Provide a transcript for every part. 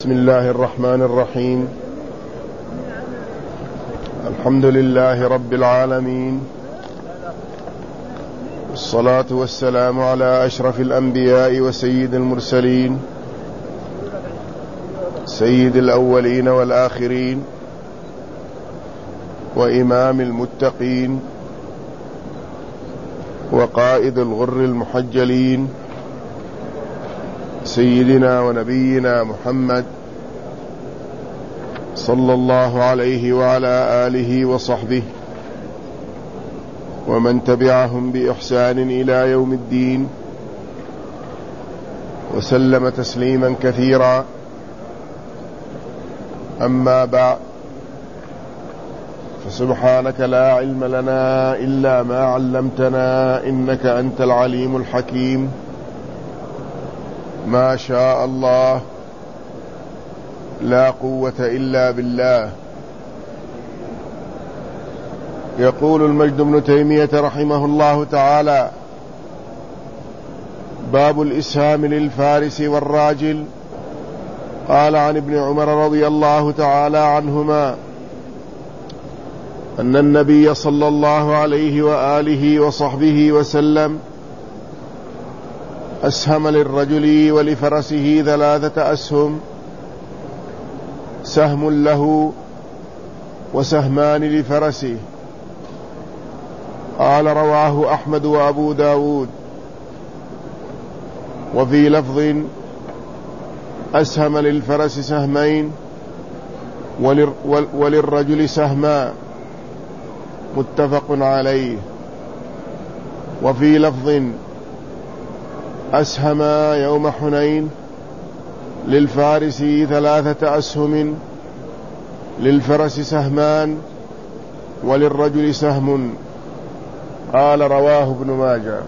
بسم الله الرحمن الرحيم. الحمد لله رب العالمين، والصلاة والسلام على أشرف الأنبياء وسيد المرسلين، سيد الأولين والآخرين، وإمام المتقين، وقائد الغر المحجلين، سيدنا ونبينا محمد صلى الله عليه وعلى آله وصحبه ومن تبعهم بإحسان إلى يوم الدين، وسلم تسليما كثيرا. أما بعد، فسبحانك لا علم لنا إلا ما علمتنا إنك أنت العليم الحكيم. ما شاء الله، لا قوة إلا بالله. يقول المجد بن تيمية رحمه الله تعالى: باب الإسهام للفارس والراجل. قال عن ابن عمر رضي الله تعالى عنهما أن النبي صلى الله عليه وآله وصحبه وسلم أسهم للرجل ولفرسه 3 أسهم، سهم له وسهمان لفرسه. قال: رواه أحمد وأبو داود. وفي لفظ: أسهم للفرس سهمين وللرجل سهما، متفق عليه. وفي لفظ: أسهم يوم حنين، للفارس 3 أسهم، للفرس سهمان، وللرجل سهم. قال: رواه ابن ماجه.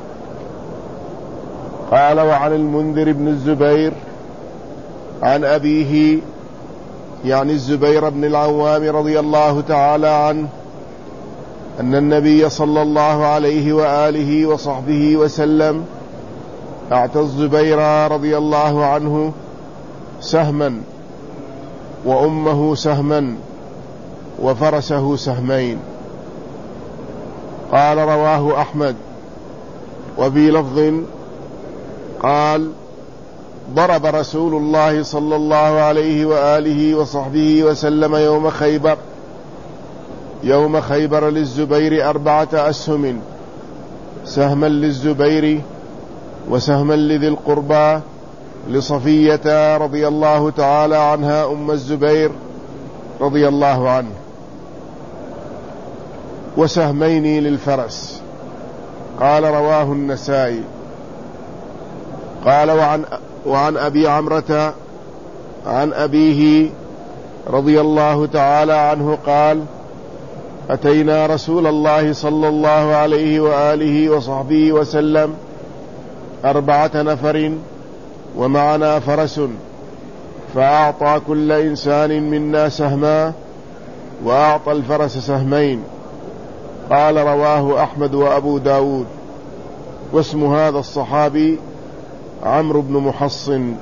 قال: وعن المنذر بن الزبير عن أبيه، يعني الزبير بن العوام رضي الله تعالى عنه، أن النبي صلى الله عليه وآله وصحبه وسلم أعطى الزبير رضي الله عنه سهما، وأمه سهما، وفرسه سهمين. قال: رواه أحمد. وفي لفظ قال: ضرب رسول الله صلى الله عليه وآله وصحبه وسلم يوم خيبر للزبير 4 أسهم، سهما للزبير وسهما لذي القربى لصفية رضي الله تعالى عنها أم الزبير رضي الله عنه، وسهمين للفرس. قال: رواه النسائي. قال: وعن أبي عمرة عن أبيه رضي الله تعالى عنه قال: أتينا رسول الله صلى الله عليه وآله وصحبه وسلم 4 نفر ومعنا فرس، فأعطى كل إنسان منا سهما، وأعطى الفرس سهمين. قال: رواه أحمد وأبو داود. واسم هذا الصحابي عمرو بن محصن.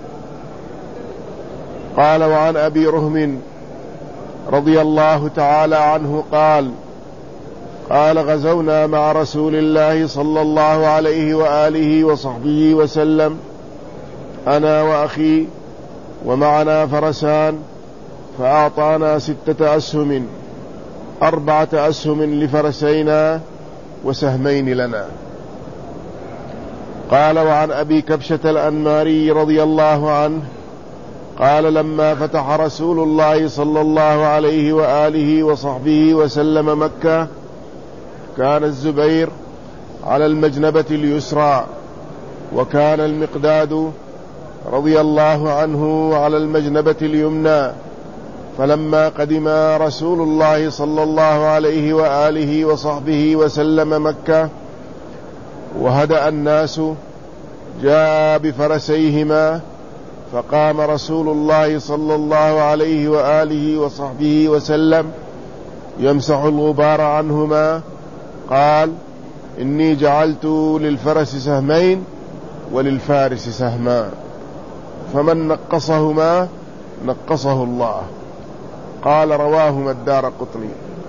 قال: وعن أبي رهم رضي الله تعالى عنه قال: غزونا مع رسول الله صلى الله عليه وآله وصحبه وسلم، أنا وأخي، ومعنا فرسان، فأعطانا 6 أسهم، 4 أسهم لفرسينا وسهمين لنا. قال: وعن أبي كبشة الأنماري رضي الله عنه قال: لما فتح رسول الله صلى الله عليه وآله وصحبه وسلم مكة، كان الزبير على المجنبة اليسرى، وكان المقداد رضي الله عنه على المجنبة اليمنى. فلما قدم رسول الله صلى الله عليه وآله وصحبه وسلم مكة وهدأ الناس، جاء بفرسيهما، فقام رسول الله صلى الله عليه وآله وصحبه وسلم يمسح الغبار عنهما. قال: إني جعلت للفرس سهمين وللفارس سهما، فمن نقصهما نقصه الله. قال رواهما الدارقطني.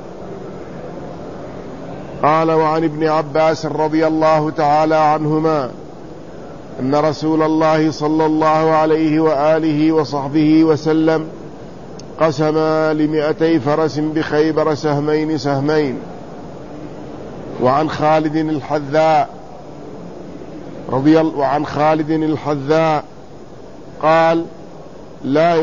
قال وعن ابن عباس رضي الله تعالى عنهما أن رسول الله صلى الله عليه وآله وصحبه وسلم قسم ل200 فرس بخيبر سهمين. وعن خالد الحذاء قال لا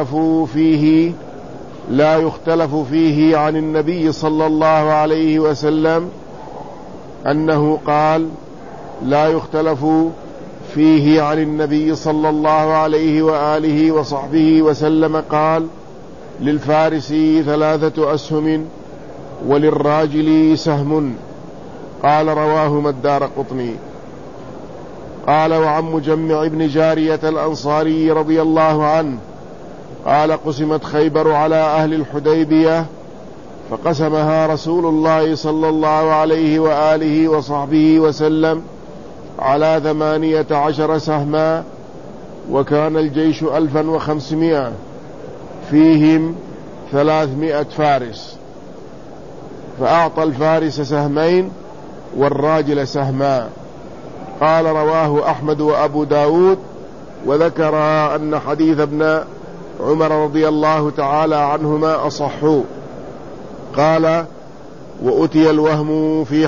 يختلف فيه عن النبي صلى الله عليه وسلم أنه قال لا يختلف فيه عن النبي صلى الله عليه وآله وصحبه وسلم قال للفارس 3 أسهم وللراجل سهم. قال رواهما الدارقطني. قال وعن مجمع بن جارية الأنصاري رضي الله عنه قال قسمت خيبر على أهل الحديبية فقسمها رسول الله صلى الله عليه وآله وصحبه وسلم على 18 سهما، وكان الجيش 1500 فيهم 300 فارس، فأعطى الفارس سهمين والراجل سهما. قال رواه أحمد وأبو داود، وذكر أن حديث ابن عمر رضي الله تعالى عنهما أصح. قال وأتي الوهم في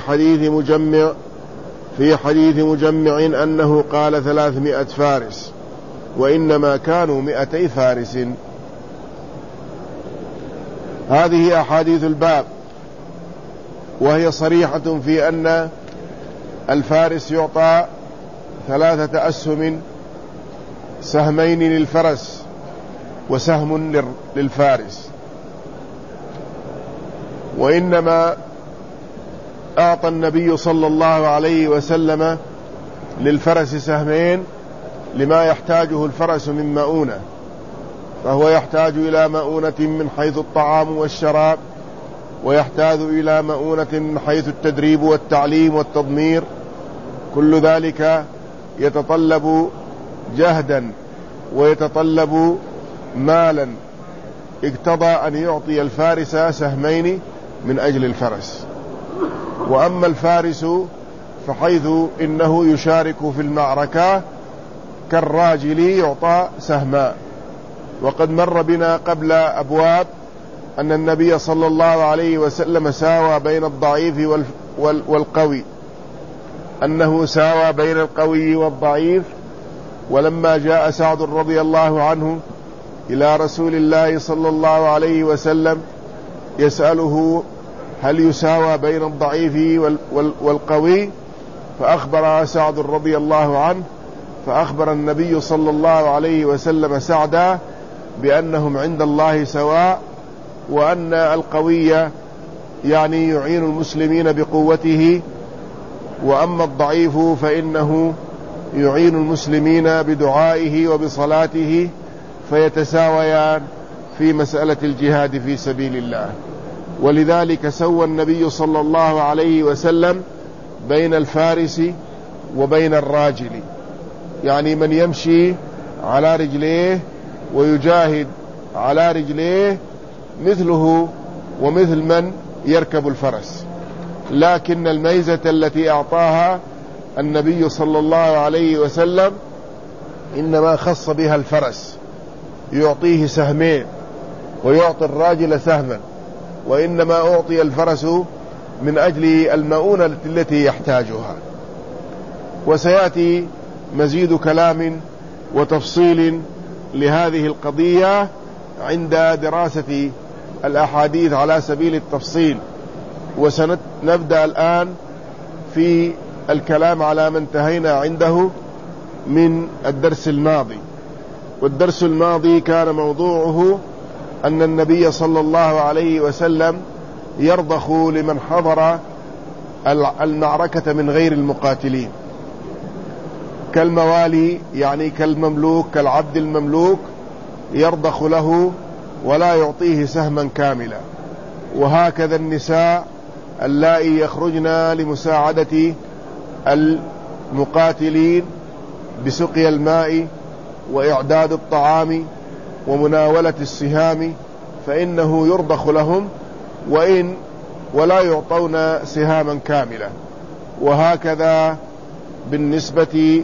حديث مجمع أنه قال 300 فارس، وإنما كانوا 200 فارس. هذه أحاديث الباب، وهي صريحة في أن الفارس يعطى 3 أسهم، سهمين للفرس وسهم للفارس. وإنما أعطى النبي صلى الله عليه وسلم للفرس سهمين لما يحتاجه الفرس من مؤونة، فهو يحتاج إلى مؤونة من حيث الطعام والشراب، ويحتاج إلى مؤونة من حيث التدريب والتعليم والتضمير. كل ذلك يتطلب جهدا ويتطلب مالا، اقتضى أن يعطي الفارس سهمين من أجل الفرس. وأما الفارس فحيث إنه يشارك في المعركة كالراجل يعطى سهما. وقد مر بنا قبل أبواب أن النبي صلى الله عليه وسلم ساوى بين الضعيف والقوي، أنه ساوى بين القوي والضعيف. ولما جاء سعد رضي الله عنه إلى رسول الله صلى الله عليه وسلم يسأله هل يساوى بين الضعيف والقوي، فأخبر سعد رضي الله عنه، فأخبر النبي صلى الله عليه وسلم سعدا بأنهم عند الله سواء، وأن القوي يعني يعين المسلمين بقوته، وأما الضعيف فإنه يعين المسلمين بدعائه وبصلاته، فيتساويان في مسألة الجهاد في سبيل الله. ولذلك سوى النبي صلى الله عليه وسلم بين الفارس وبين الراجل، يعني من يمشي على رجليه ويجاهد على رجليه مثله ومثل من يركب الفرس. لكن الميزة التي أعطاها النبي صلى الله عليه وسلم إنما خص بها الفرس، يعطيه سهمين ويعطي الراجل سهما، وإنما أعطي الفرس من أجل المؤونة التي يحتاجها. وسيأتي مزيد كلام وتفصيل لهذه القضية عند دراسة الأحاديث على سبيل التفصيل. وسنبدأ الآن في الكلام على ما انتهينا عنده من الدرس الماضي. والدرس الماضي كان موضوعه أن النبي صلى الله عليه وسلم يرضخ لمن حضر المعركة من غير المقاتلين، كالموالي، يعني كالمملوك، كالعبد المملوك، يرضخ له ولا يعطيه سهما كاملا. وهكذا النساء اللائي يخرجن لمساعدة المقاتلين بسقي الماء وإعداد الطعام ومناولة السهام فإنه يرضخ لهم ولا يعطون سهاما كاملة. وهكذا بالنسبة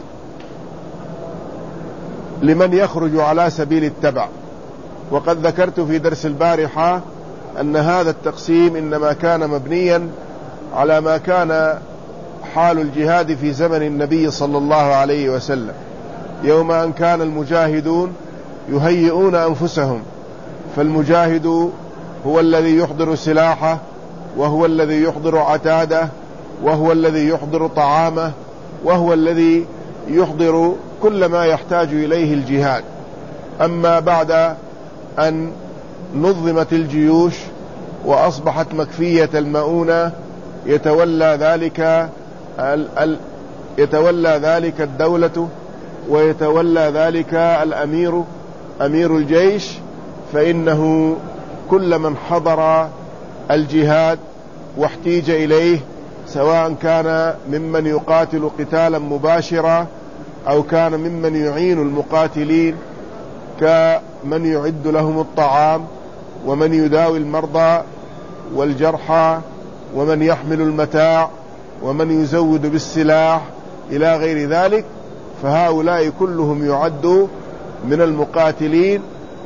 لمن يخرج على سبيل التبع. وقد ذكرت في درس البارحة أن هذا التقسيم إنما كان مبنيا على ما كان حال الجهاد في زمن النبي صلى الله عليه وسلم، يوم أن كان المجاهدون يهيئون أنفسهم، فالمجاهد هو الذي يحضر سلاحه، وهو الذي يحضر عتاده، وهو الذي يحضر طعامه، وهو الذي يحضر كل ما يحتاج إليه الجهاد. أما بعد أن نظمت الجيوش وأصبحت مكفية المؤونة يتولى ذلك الدولة، ويتولى ذلك أمير الجيش، فإنه كل من حضر الجهاد واحتيج إليه، سواء كان ممن يقاتل قتالا مباشرا أو كان ممن يعين المقاتلين كمن يعد لهم الطعام، ومن يداوي المرضى والجرحى، ومن يحمل المتاع، ومن يزود بالسلاح إلى غير ذلك، فهؤلاء كلهم يعدوا من المقاتلين،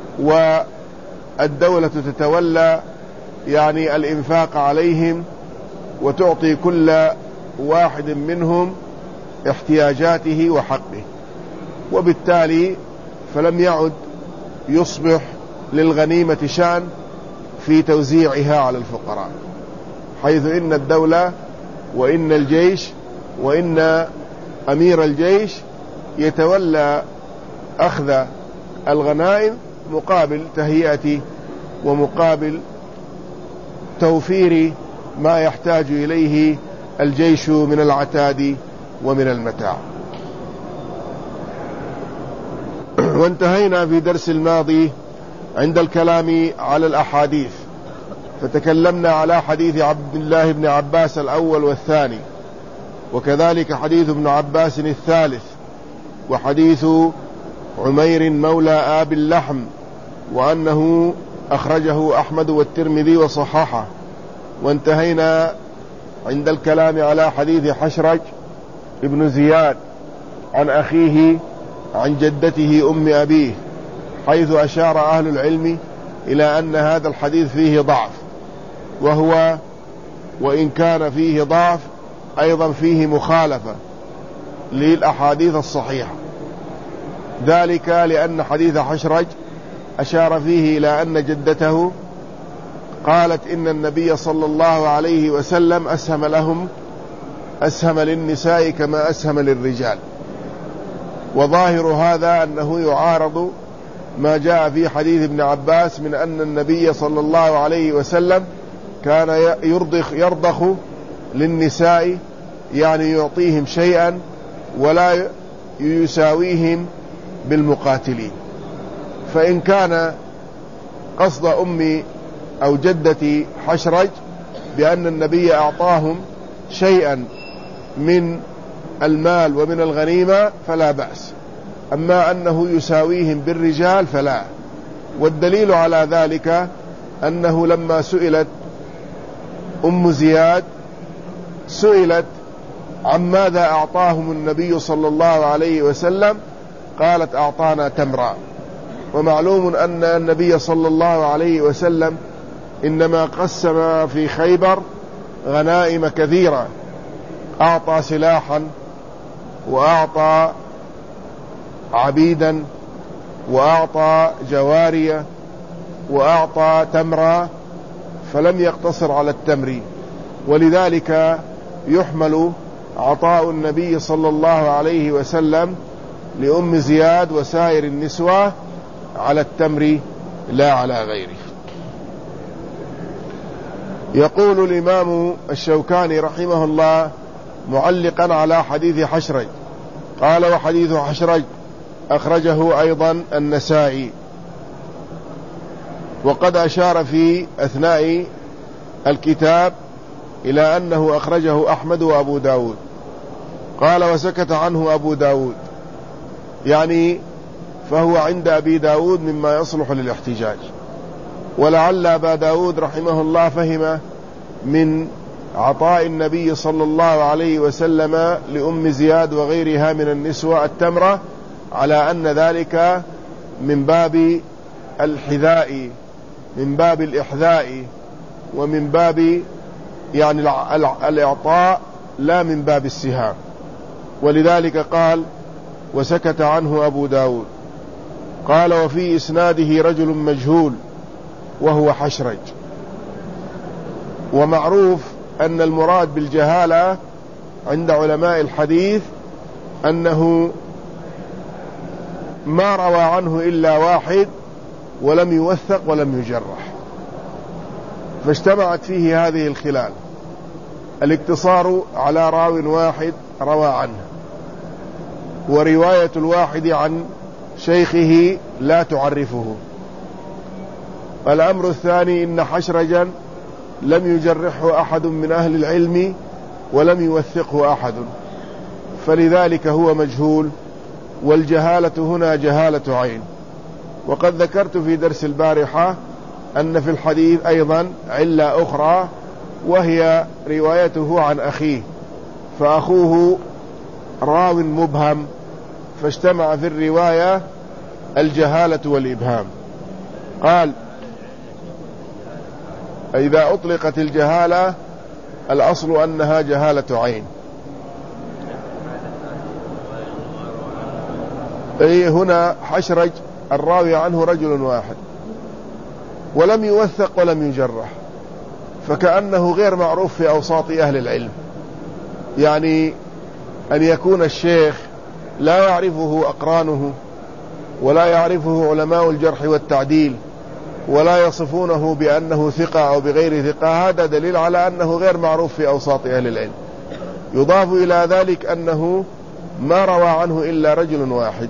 والدولة تتولى يعني الإنفاق عليهم وتعطي كل واحد منهم احتياجاته وحقه. وبالتالي فلم يعد يصبح للغنيمة شأن في توزيعها على الفقراء، حيث إن الدولة وإن الجيش وإن أمير الجيش يتولى أخذ الغنائم مقابل تهيئة ومقابل توفير ما يحتاج إليه الجيش من العتاد ومن المتاع. وانتهينا في درس الماضي عند الكلام على الأحاديث، فتكلمنا على حديث عبد الله بن عباس الأول والثاني، وكذلك حديث ابن عباس الثالث، وحديث عمير مولى آب اللحم، وأنه أخرجه أحمد والترمذي وصححه. وانتهينا عند الكلام على حديث حشرج ابن زياد عن أخيه عن جدته أم أبيه، حيث أشار أهل العلم إلى أن هذا الحديث فيه ضعف، وهو وإن كان فيه ضعف أيضا فيه مخالفة للأحاديث الصحيحة، ذلك لأن حديث حشرج أشار فيه إلى أن جدته قالت إن النبي صلى الله عليه وسلم أسهم للنساء كما أسهم للرجال، وظاهر هذا أنه يعارض ما جاء في حديث ابن عباس من أن النبي صلى الله عليه وسلم كان يرضخ للنساء، يعني يعطيهم شيئا ولا يساويهم بالمقاتلين. فإن كان قصد أمي أو جدتي حشرج بأن النبي أعطاهم شيئا من المال ومن الغنيمة فلا بأس، أما أنه يساويهم بالرجال فلا. والدليل على ذلك أنه لما سئلت أم زياد سئلت عن ماذا أعطاهم النبي صلى الله عليه وسلم، قالت أعطانا تمرا. ومعلوم أن النبي صلى الله عليه وسلم إنما قسم في خيبر غنائم كثيرة، أعطى سلاحا وأعطى عبيدا وأعطى جوارية وأعطى تمرا، فلم يقتصر على التمر. ولذلك يحمل عطاء النبي صلى الله عليه وسلم لأم زياد وسائر النسوة على التمر لا على غيره. يقول الإمام الشوكاني رحمه الله معلقا على حديث حشرج، قال: وحديث حشرج أخرجه أيضا النسائي. وقد أشار في أثناء الكتاب إلى أنه أخرجه أحمد وأبو داود، قال: وسكت عنه أبو داود، يعني فهو عند أبي داود مما يصلح للاحتجاج. ولعل أبا داود رحمه الله فهم من عطاء النبي صلى الله عليه وسلم لأم زياد وغيرها من النسوة التمرة على أن ذلك من باب الحذاء، من باب الإحذاء، ومن باب يعني الإعطاء، لا من باب السهام. ولذلك قال وسكت عنه أبو داود. قال وفي إسناده رجل مجهول وهو حشرج. ومعروف أن المراد بالجهالة عند علماء الحديث أنه ما روى عنه إلا واحد ولم يوثق ولم يجرح، فاجتمعت فيه هذه الخلال: الاقتصار على راو واحد روى عنه، ورواية الواحد عن شيخه لا تعرفه. الأمر الثاني إن حشرجا لم يجرحه أحد من أهل العلم ولم يوثقه أحد، فلذلك هو مجهول، والجهالة هنا جهالة عين. وقد ذكرت في درس البارحة أن في الحديث أيضا علة أخرى، وهي روايته عن أخيه، فأخوه راو مبهم، فاجتمع في الرواية الجهالة والإبهام. قال إذا أطلقت الجهالة الأصل أنها جهالة عين. أي هنا حشرج الراوي عنه رجل واحد ولم يوثق ولم يجرح، فكأنه غير معروف في أوساط أهل العلم. يعني أن يكون الشيخ لا يعرفه أقرانه ولا يعرفه علماء الجرح والتعديل ولا يصفونه بأنه ثقة أو بغير ثقة، هذا دليل على أنه غير معروف في أوساط أهل العلم. يضاف إلى ذلك أنه ما روى عنه إلا رجل واحد،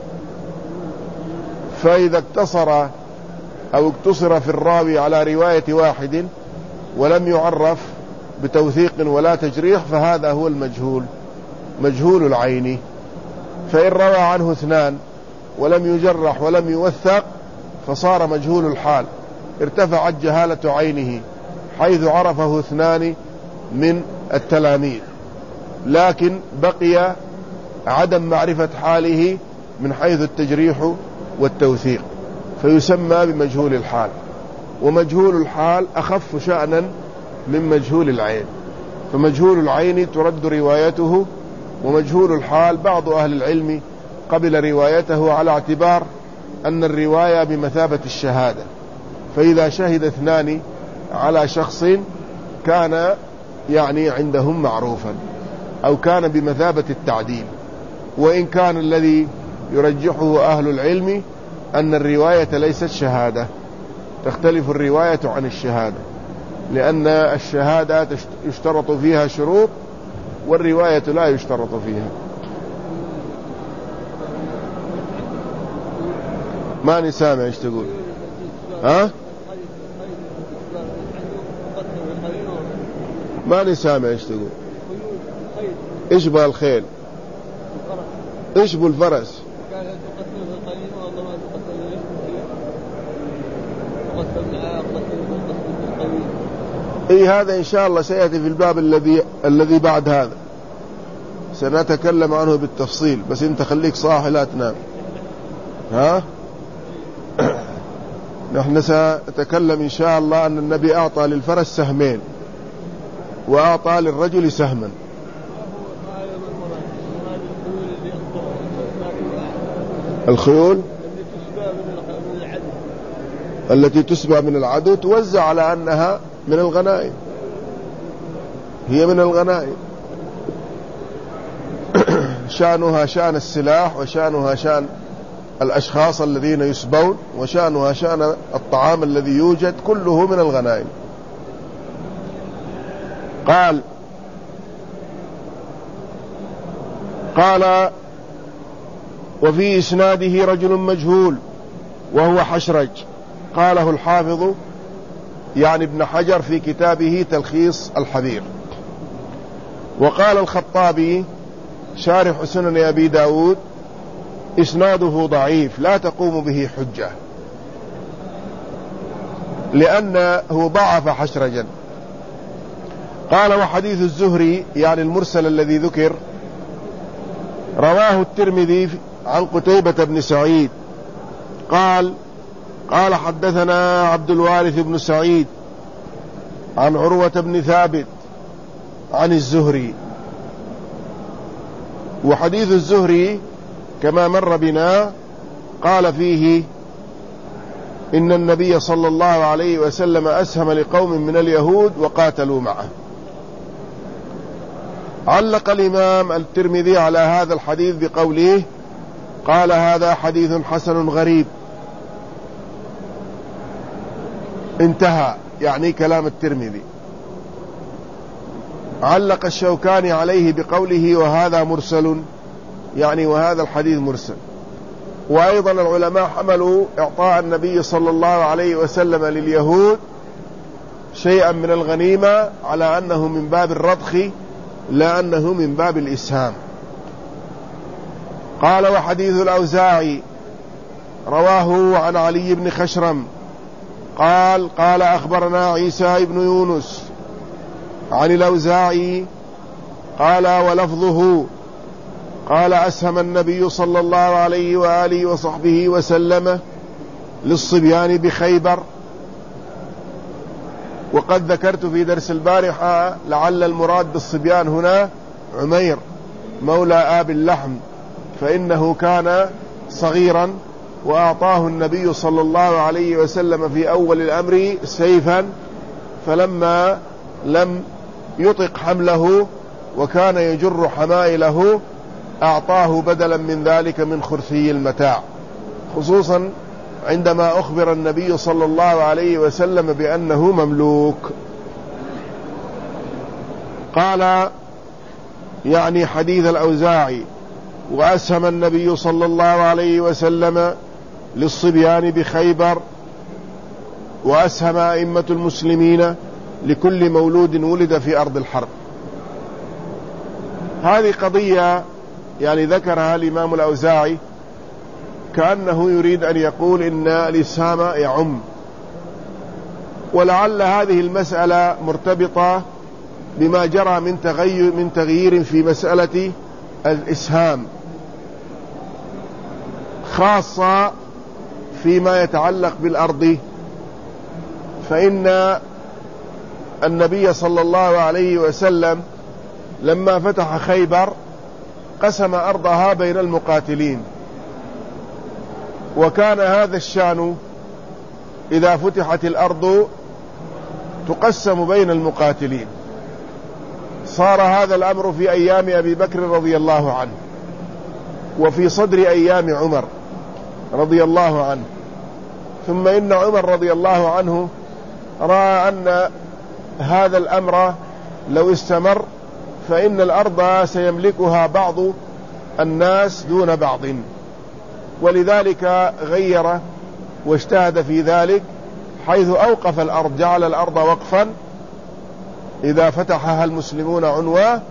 فإذا اقتصر أو اقتصر في الراوي على رواية واحد ولم يعرف بتوثيق ولا تجريح فهذا هو المجهول، مجهول العين. فإن روى عنه اثنان ولم يجرح ولم يوثق فصار مجهول الحال، ارتفعت جهالة عينه حيث عرفه اثنان من التلاميذ، لكن بقي عدم معرفة حاله من حيث التجريح والتوثيق، فيسمى بمجهول الحال. ومجهول الحال أخف شأنا من مجهول العين، فمجهول العين ترد روايته، ومجهول الحال بعض أهل العلم قبل روايته على اعتبار أن الرواية بمثابة الشهادة، فإذا شهد اثنان على شخص كان يعني عندهم معروفا أو كان بمثابة التعديل، وإن كان الذي يرجحه أهل العلم أن الرواية ليست شهادة، تختلف الرواية عن الشهادة، لأن الشهادة يشترط فيها شروط والرواية لا يشترط فيها. ما نسامع ايش تقول؟ ها؟ ما نسامع ايش تقول؟ ايش بالخيل؟ ايش بالفرس؟ اي هذا ان شاء الله سيأتي في الباب الذي بعد هذا، سنتكلم عنه بالتفصيل، بس انت خليك صاحي لا تنام. ها؟ نحن سنتكلم إن شاء الله أن النبي أعطى للفرس سهمين وأعطى للرجل سهما. الخيول التي تسبى من العدو توزع على أنها من الغنائم، هي من الغنائم، شأنها شأن السلاح، وشأنها شأن الأشخاص الذين يسبون، وشأنها شأن الطعام الذي يوجد، كله من الغنائم. قال وفي إسناده رجل مجهول وهو حشرج. قاله الحافظ يعني ابن حجر في كتابه تلخيص الحبير. وقال الخطابي شارح سنن أبي داود إسناده ضعيف لا تقوم به حجة، لأنه ضعف حشرجا. قال وحديث الزهري يعني المرسل الذي ذكر رواه الترمذي عن قتيبة بن سعيد قال حدثنا عبد الوارث بن سعيد عن عروة بن ثابت عن الزهري. وحديث الزهري كما مر بنا قال فيه إن النبي صلى الله عليه وسلم أسهم لقوم من اليهود وقاتلوا معه. علق الإمام الترمذي على هذا الحديث بقوله قال هذا حديث حسن غريب، انتهى يعني كلام الترمذي. علق الشوكاني عليه بقوله وهذا مرسل، يعني وهذا الحديث مرسل. وأيضا العلماء حملوا إعطاء النبي صلى الله عليه وسلم لليهود شيئا من الغنيمة على أنه من باب الرضخ لا أنه من باب الإسهام. قال وحديث الأوزاعي رواه عن علي بن خشرم قال أخبرنا عيسى بن يونس عن الأوزاعي قال ولفظه قال أسهم النبي صلى الله عليه وآله وصحبه وسلم للصبيان بخيبر. وقد ذكرت في درس البارحة لعل المراد بالصبيان هنا عمير مولى آب اللحم، فإنه كان صغيرا وأعطاه النبي صلى الله عليه وسلم في أول الأمر سيفا، فلما لم يطق حمله وكان يجر حمائله أعطاه بدلا من ذلك من خرثي المتاع، خصوصا عندما أخبر النبي صلى الله عليه وسلم بأنه مملوك. قال يعني حديث الأوزاعي وأسهم النبي صلى الله عليه وسلم للصبيان بخيبر، وأسهم أئمة المسلمين لكل مولود ولد في أرض الحرب. هذه قضية يعني ذكرها الإمام الأوزاعي كأنه يريد أن يقول إن الإسهام يعم، ولعل هذه المسألة مرتبطة بما جرى من تغيير في مسألة الإسهام، خاصة فيما يتعلق بالأرض. فإن النبي صلى الله عليه وسلم لما فتح خيبر قسم أرضها بين المقاتلين، وكان هذا الشأن إذا فتحت الأرض تقسم بين المقاتلين. صار هذا الأمر في أيام أبي بكر رضي الله عنه، وفي صدر أيام عمر رضي الله عنه. ثم إن عمر رضي الله عنه رأى أن هذا الأمر لو استمر فإن الأرض سيملكها بعض الناس دون بعض، ولذلك غير واجتهد في ذلك، حيث أوقف الأرض، جعل الأرض وقفا إذا فتحها المسلمون عنوة،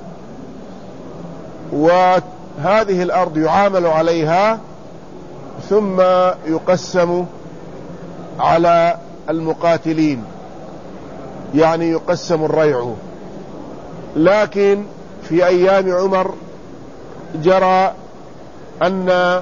وهذه الأرض يعامل عليها ثم يقسم على المقاتلين، يعني يقسم الريع. لكن في أيام عمر جرى أنه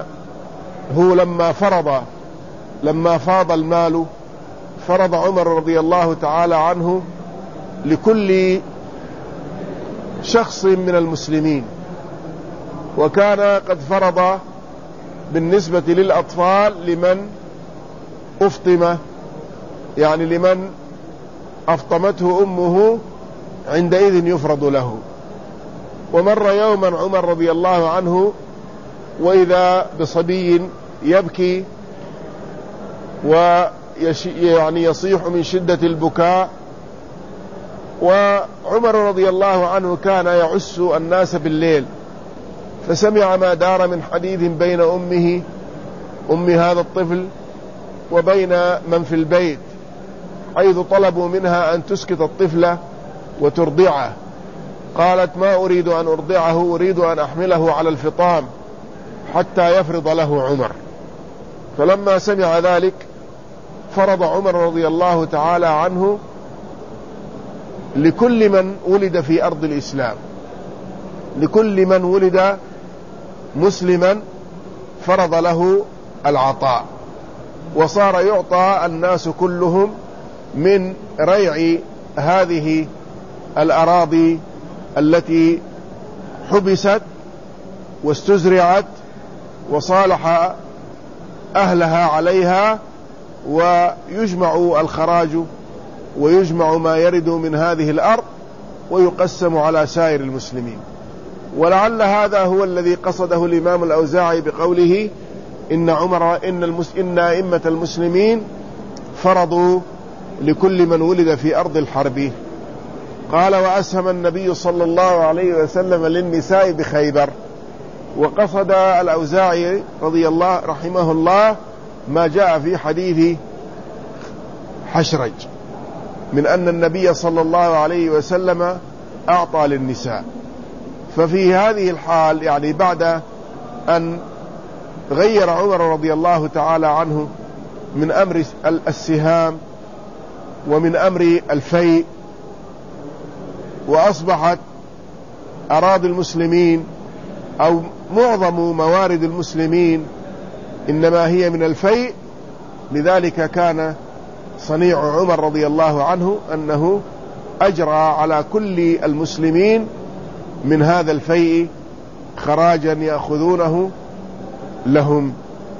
لما فاض المال فرض عمر رضي الله تعالى عنه لكل شخص من المسلمين، وكان قد فرض بالنسبة للأطفال لمن أفطم، يعني لمن أفطمته أمه عندئذ يفرض له. ومر يوما عمر رضي الله عنه وإذا بصبي يبكي ويعني يصيح من شدة البكاء، وعمر رضي الله عنه كان يعس الناس بالليل، فسمع ما دار من حديث بين أم هذا الطفل وبين من في البيت، حيث طلبوا منها أن تسكت الطفل وترضعه. قالت ما أريد أن أرضعه، أريد أن أحمله على الفطام حتى يفرض له عمر. فلما سمع ذلك فرض عمر رضي الله تعالى عنه لكل من ولد في أرض الإسلام، لكل من ولد مسلما فرض له العطاء، وصار يعطى الناس كلهم من ريع هذه الأراضي التي حبست واستزرعت وصالح أهلها عليها، ويجمع الخراج ويجمع ما يرد من هذه الأرض ويقسم على سائر المسلمين. ولعل هذا هو الذي قصده الإمام الأوزاعي بقوله إن أئمة المسلمين فرضوا لكل من ولد في أرض الحرب. قال: وأسهم النبي صلى الله عليه وسلم للنساء بخيبر. وقصد الأوزاعي رحمه الله ما جاء في حديث حشرج من أن النبي صلى الله عليه وسلم أعطى للنساء. ففي هذه الحال يعني بعد أن غير عمر رضي الله تعالى عنه من أمر السهام ومن أمر الفيء، وأصبحت أراضي المسلمين أو معظم موارد المسلمين إنما هي من الفيء، لذلك كان صنيع عمر رضي الله عنه أنه أجرى على كل المسلمين من هذا الفيء خراجا يأخذونه لهم.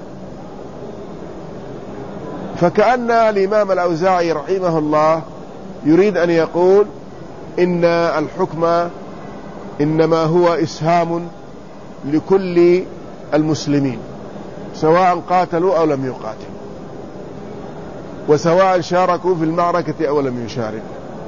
فكأن الإمام الأوزاعي رحمه الله يريد أن يقول إن الحكم إنما هو إسهام لكل المسلمين سواء قاتلوا أو لم يقاتلوا، وسواء شاركوا في المعركة أو لم يشاركوا.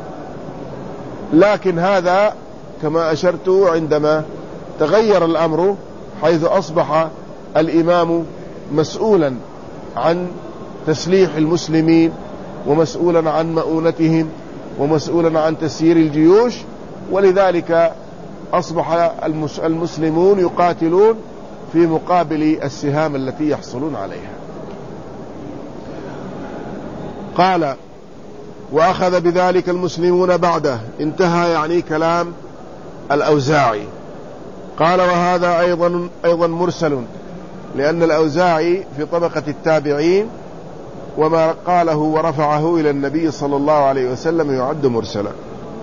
لكن هذا كما أشرت عندما تغير الأمر، حيث أصبح الإمام مسؤولا عن تسليح المسلمين ومسؤولا عن مؤونتهم ومسؤولا عن تسيير الجيوش، ولذلك أصبح المسلمون يقاتلون في مقابل السهام التي يحصلون عليها. قال: وأخذ بذلك المسلمون بعده. انتهى يعني كلام الأوزاعي. قال: وهذا أيضا مرسل، لأن الأوزاعي في طبقة التابعين، وما قاله ورفعه إلى النبي صلى الله عليه وسلم يعد مرسلا.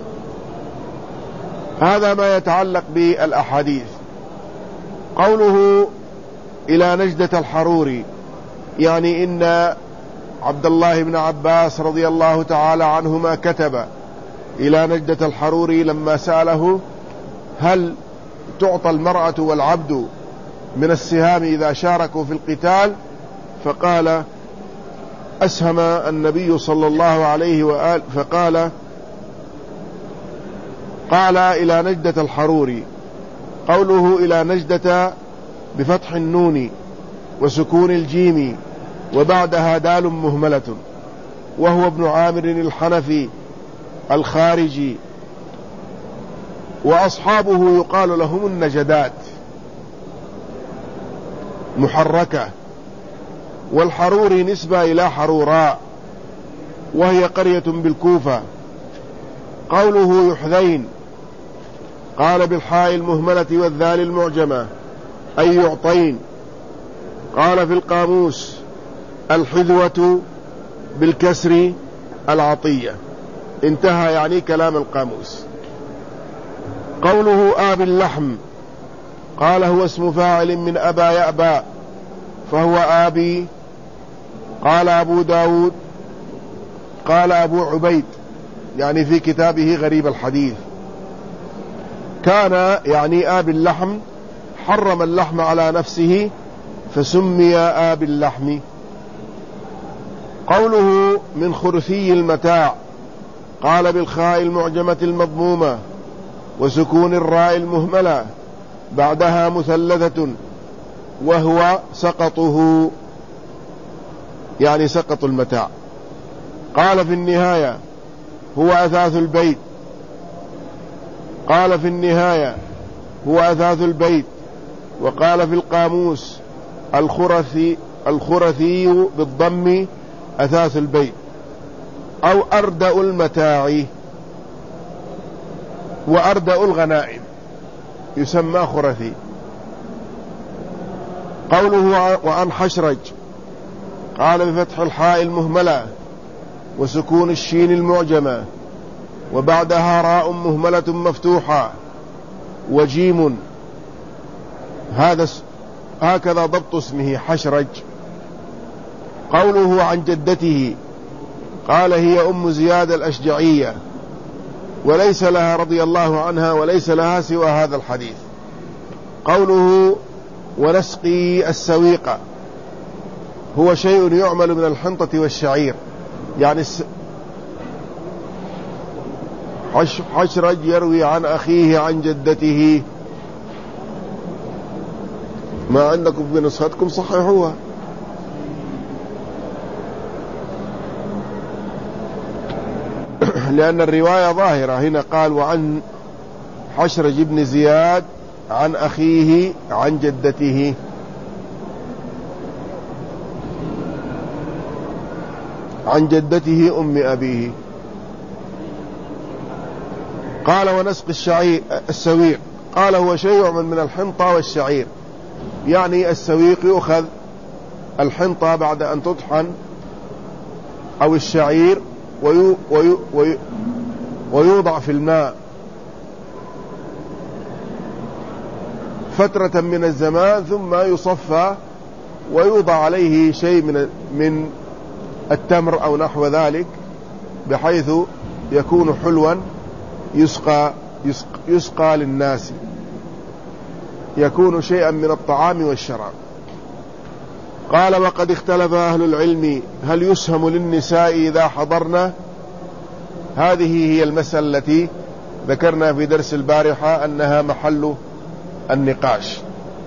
هذا ما يتعلق بالأحاديث. قوله إلى نجدة الحروري، يعني إن عبد الله بن عباس رضي الله تعالى عنهما كتب إلى نجدة الحروري لما سأله: هل تعطى المرأة والعبد من السهام إذا شاركوا في القتال؟ فقال: أسهم النبي صلى الله عليه وآله، قال إلى نجدة الحروري. قوله إلى نجدة بفتح النون وسكون الجيم وبعدها دال مهملة، وهو ابن عامر الحنفي الخارجي، وأصحابه يقال لهم النجدات محركة. والحروري نسبة إلى حروراء، وهي قرية بالكوفة. قوله يحذين، قال بالحاء المهملة والذال المعجمة أي يعطين. قال في القاموس الحذوة بالكسر العطية. انتهى يعني كلام القاموس. قوله آب اللحم، قال هو اسم فاعل من أبى يأبى فهو آبي. قال أبو داود قال أبو عبيد يعني في كتابه غريب الحديث، كان يعني آب اللحم حرم اللحم على نفسه فسمي آب اللحم. قوله من خرثي المتاع، قال بالخاء المعجمة المضمومة وسكون الراء المهملة بعدها مثلثة، وهو سقطه يعني سقط المتاع. قال في النهاية هو أثاث البيت، قال في النهاية هو أثاث البيت وقال في القاموس الخرثي بالضم أثاث البيت أو أردأ المتاع، وأردأ الغنائم يسمى خرثي. قوله وعن حشرج قال بفتح الحاء المهملة وسكون الشين المعجمة وبعدها راء مهملة مفتوحة وجيم، هكذا ضبط اسمه حشرج. قوله عن جدته قال هي أم زياد الأشجعية، وليس لها رضي الله عنها وليس لها سوى هذا الحديث. قوله ونسقي السويق هو شيء يعمل من الحنطة والشعير، يعني حشرج يروي عن أخيه عن جدته. ما عندكم بنسختكم صححوها. لأن الرواية ظاهرة هنا، قال وعن حشرج بن زياد عن أخيه عن جدته. عن جدته أم أبيه. قال ونسق السويق قال هو شيء يعمل من الحنطة والشعير، يعني السويق يؤخذ الحنطة بعد أن تطحن أو الشعير ويوضع في الماء فترة من الزمان ثم يصفى ويوضع عليه شيء من التمر أو نحو ذلك بحيث يكون حلوا يسقى للناس، يكون شيئا من الطعام والشراب. قال وقد اختلف أهل العلم هل يسهم للنساء إذا حضرنا. هذه هي المسألة التي ذكرنا في درس البارحة أنها محل النقاش.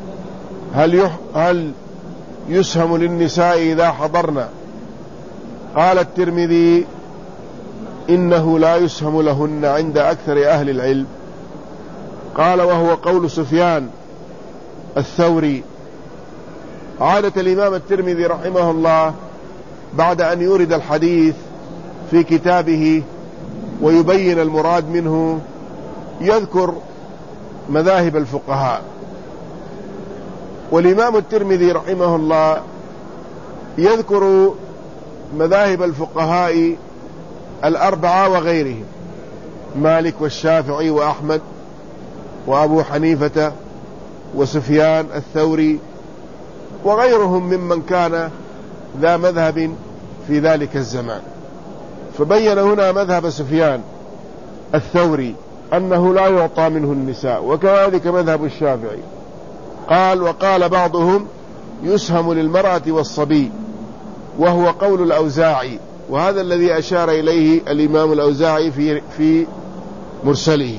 هل يسهم للنساء إذا حضرنا؟ قال الترمذي إنه لا يسهم لهن عند أكثر أهل العلم. قال وهو قول سفيان الثوري. عادة الإمام الترمذي رحمه الله بعد أن يورد الحديث في كتابه ويبين المراد منه يذكر مذاهب الفقهاء، والإمام الترمذي رحمه الله يذكر مذاهب الفقهاء الأربعة وغيرهم، مالك والشافعي وأحمد وأبو حنيفة وسفيان الثوري وغيرهم ممن كان ذا مذهب في ذلك الزمان. فبين هنا مذهب سفيان الثوري أنه لا يعطى منه النساء، وكذلك مذهب الشافعي. وقال بعضهم يسهم للمرأة والصبي، وهو قول الأوزاعي، وهذا الذي أشار إليه الإمام الأوزاعي في مرسله،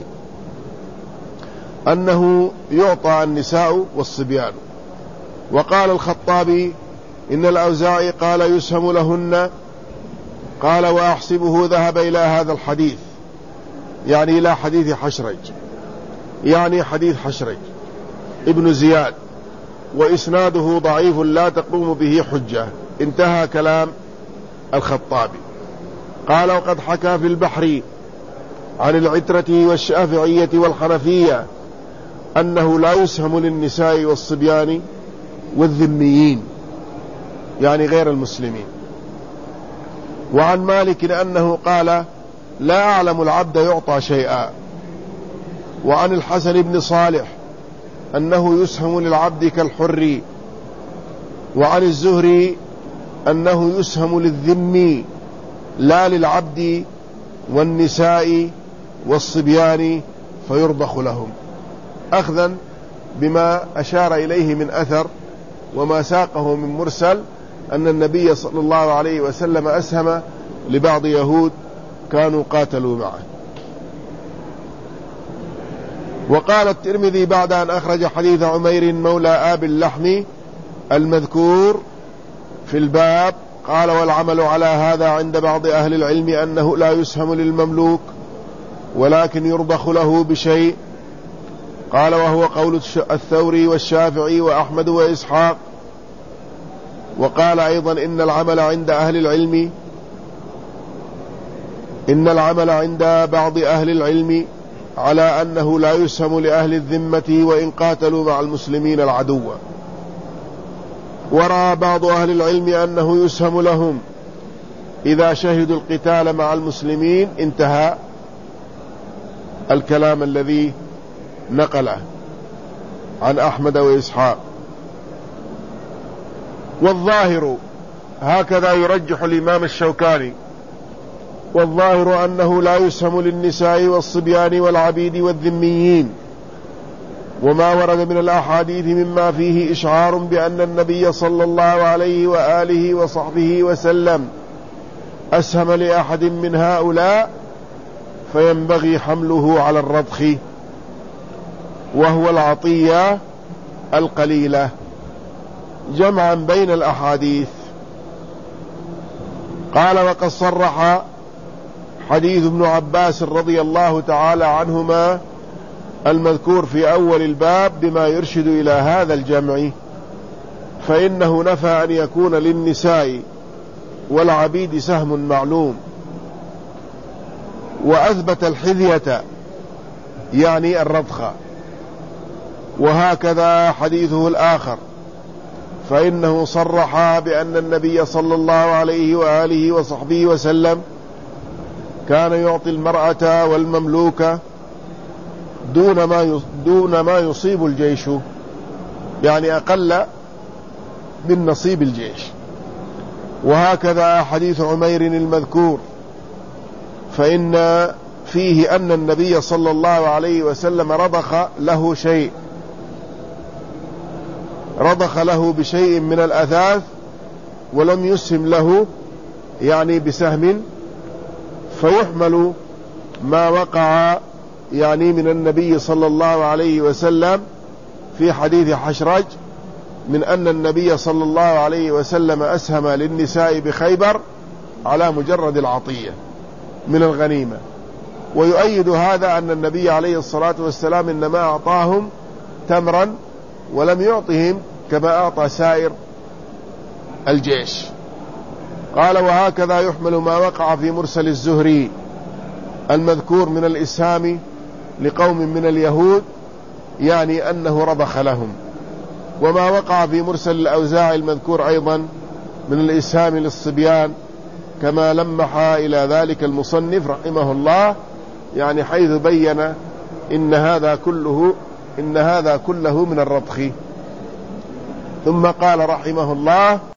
أنه يعطى النساء والصبيان. وقال الخطابي إن الأوزاعي قال يسهم لهن. قال وأحسبه ذهب إلى هذا الحديث، يعني إلى حديث حشرج، يعني حديث حشرج ابن زياد، وإسناده ضعيف لا تقوم به حجة. انتهى كلام الخطابي. قال وقد حكى في البحر عن العترة والشافعية والحنفية أنه لا يسهم للنساء والصبيان والذميين، يعني غير المسلمين. وعن مالك أنه قال لا أعلم العبد يعطى شيئا. وعن الحسن بن صالح أنه يسهم للعبد كالحر. وعن الزهري أنه يسهم للذمي لا للعبد والنساء والصبيان فيرضخ لهم، أخذا بما أشار إليه من أثر وما ساقه من مرسل أن النبي صلى الله عليه وسلم أسهم لبعض يهود كانوا قاتلوا معه. وقال الترمذي بعد أن أخرج حديث عمير مولى آب اللحم المذكور في الباب قال والعمل على هذا عند بعض أهل العلم أنه لا يسهم للمملوك ولكن يرضخ له بشيء. قال وهو قول الثوري والشافعي وأحمد وإسحاق. وقال أيضا إن العمل عند بعض أهل العلم على أنه لا يسهم لأهل الذمة وإن قاتلوا مع المسلمين العدو. ورأى بعض أهل العلم أنه يسهم لهم إذا شهدوا القتال مع المسلمين. انتهى الكلام الذي نقله عن أحمد وإسحاق. والظاهر، هكذا يرجح الإمام الشوكاني، والظاهر أنه لا يسهم للنساء والصبيان والعبيد والذميين، وما ورد من الأحاديث مما فيه إشعار بأن النبي صلى الله عليه وآله وصحبه وسلم أسهم لأحد من هؤلاء فينبغي حمله على الرضخ، وهو العطية القليلة، جمعا بين الأحاديث. قال وقد صرح حديث ابن عباس رضي الله تعالى عنهما المذكور في أول الباب بما يرشد إلى هذا الجمع، فإنه نفى أن يكون للنساء والعبيد سهم معلوم، وأثبت الحذية يعني الرضخ. وهكذا حديثه الآخر، فإنه صرح بأن النبي صلى الله عليه وآله وصحبه وسلم كان يعطي المرأة والمملوكة دون ما يصيب الجيش، يعني أقل من نصيب الجيش. وهكذا حديث عمير المذكور، فإن فيه أن النبي صلى الله عليه وسلم رضخ له بشيء من الأثاث ولم يسهم له يعني بسهم، فيحمل ما وقع يعني من النبي صلى الله عليه وسلم في حديث حشرج من أن النبي صلى الله عليه وسلم أسهم للنساء بخيبر على مجرد العطية من الغنيمة. ويؤيد هذا أن النبي عليه الصلاة والسلام إنما أعطاهم تمرا ولم يعطهم كما أعطى سائر الجيش. قال وهكذا يحمل ما وقع في مرسل الزهري المذكور من الإسهام لقوم من اليهود، يعني أنه رضخ لهم، وما وقع في مرسل الأوزاعي المذكور أيضا من الإسهام للصبيان، كما لمح إلى ذلك المصنف رحمه الله، يعني حيث بين إن هذا كله من الرضخ. ثم قال رحمه الله